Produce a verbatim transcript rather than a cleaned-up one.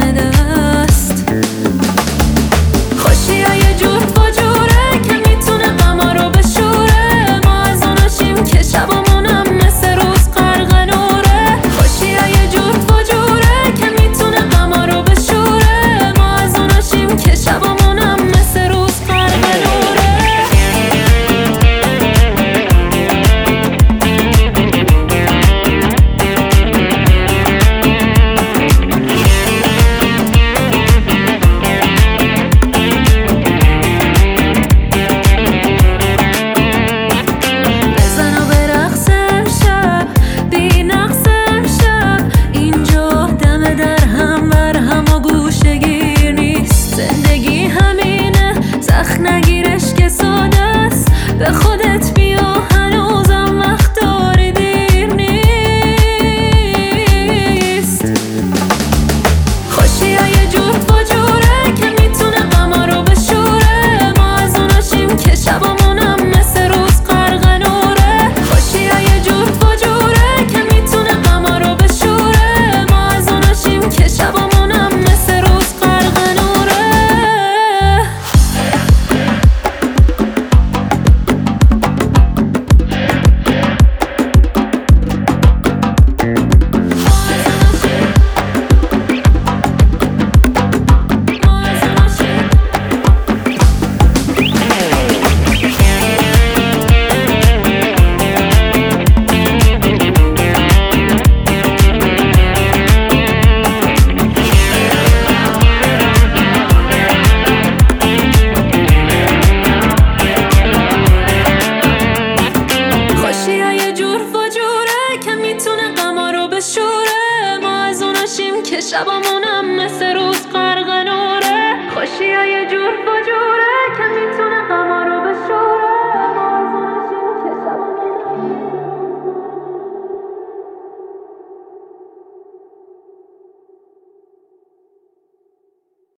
دم دست. خوشی ها یه جور فجوره که میتونه غما رو بشوره. ما از اوناشیم که شبامونم مثل روز غرق نوره. خوشی ها یه جور فجوره که میتونه غما رو بشوره. ما از اوناشیم که شبامونم مثل روز غرق نوره. نگیرش که ساده است، به خودت بیا هنوزم وقت داری، دیر نیست. خوشی ها یه جور فجوره که میتونه غما رو بشوره. ما از اوناشیم که شبامونم مثل روز غرق نوره. خوشی ها یه جور فجوره که میتونه غما رو بشوره. ما از اوناشیم که شبامونم مثل روز غرق نوره. که شبامونم مثل رو